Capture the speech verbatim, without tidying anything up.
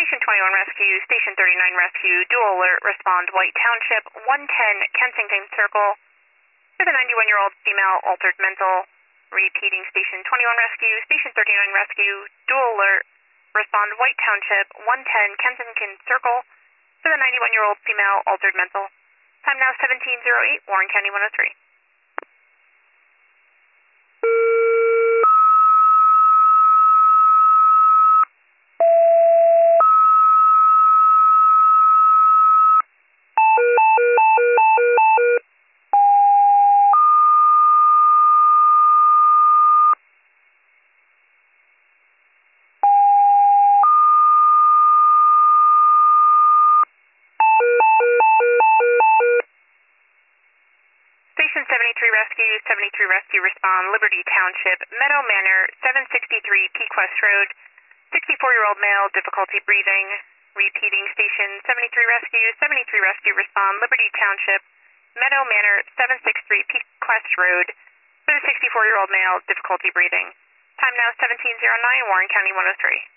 Station twenty-one Rescue, Station thirty-nine Rescue, dual alert, respond White Township, one ten Kensington Circle, for the ninety-one-year-old female altered mental. Repeating, Station twenty-one Rescue, Station thirty-nine Rescue, dual alert, respond White Township, one ten Kensington Circle, for the ninety-one-year-old female altered mental. Time now seventeen oh eight, Warren County one oh three. Station seventy-three Rescue, seventy-three Rescue respond, Liberty Township, Meadow Manor, seven sixty-three Pequest Road, sixty-four-year-old male, difficulty breathing. Repeating, Station seventy-three Rescue, seventy-three Rescue respond, Liberty Township, Meadow Manor, seven sixty-three Pequest Road, for the sixty-four-year-old male, difficulty breathing. Time now seventeen oh nine, Warren County one oh three.